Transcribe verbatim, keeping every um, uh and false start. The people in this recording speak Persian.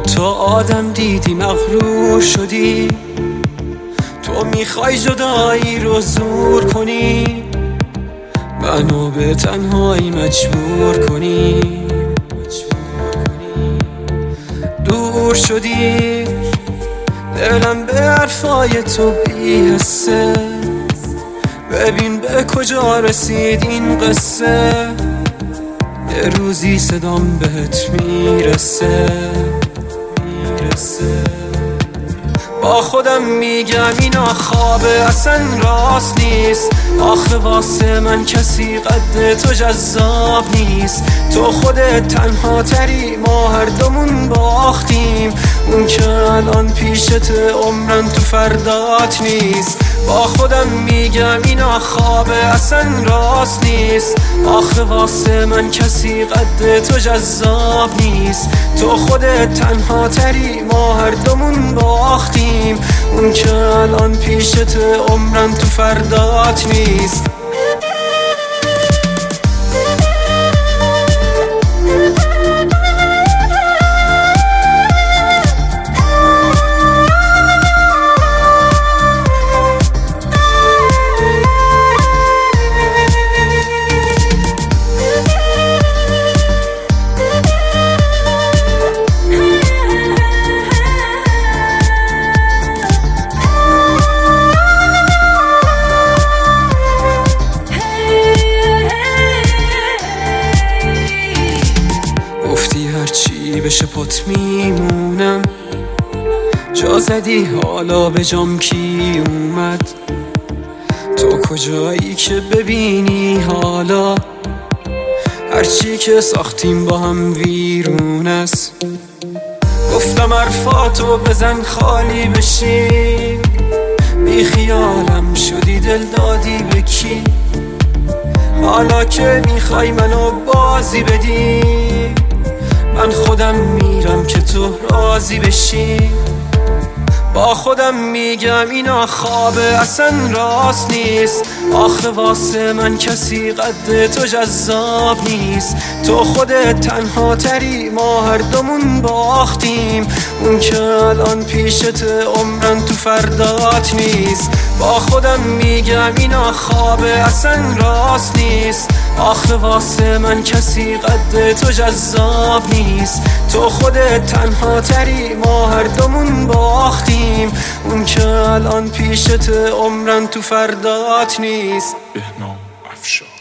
تو آدم دیدی مغرور شدی، تو میخوای جدایی رو زور کنی، منو به تنهایی مجبور کنی. دور شدی دلم به حرفای تو بی‌حسه، ببین به کجا رسید این قصه، یه روزی صدام بهت میرسه میرسه. با خودم میگم اینا خوابه اصلا راست نیست، آخه واسه من کسی قد تو جذاب نیست. تو خودت تنها تری، ما هر دومون باختیم، اون که الان پیشت عمرن تو فردات نیست. با خودم میگم اینا خوابه اصلا راست نیست، آخه واسه من کسی قد تو جذاب نیست. تو خودت تنها تری، ما هر دومون باختیم، اون که الان پیشت عمرن تو فردات نیست. هرچی بشه پات میمونم، جا زدی حالا به جام کی اومد؟ تو کجایی که ببینی حالا هرچی که ساختیم با هم ویرون است. گفتم حرفاتو بزن خالی بشی، بی خیالم شدی دل دادی به کی؟ حالا که میخوای منو بازی بدی، من خودم میرم که تو راضی بشی. با خودم میگم اینا خوابه اصلا راست نیست، آخه واسه من کسی قد تو جذاب نیست. تو خودت تنها تری، ما هر دومون باختیم، اون که الان پیشت عمرن تو فردات نیست. با خودم میگم اینا خوابه اصلا راست نیست، آخه واسه من کسی قد تو جذاب نیست. تو خودت تنها تری، ما هر دومون باختیم، اون که الان پیشت عمرن تو فردات نیست. بهنام افشار.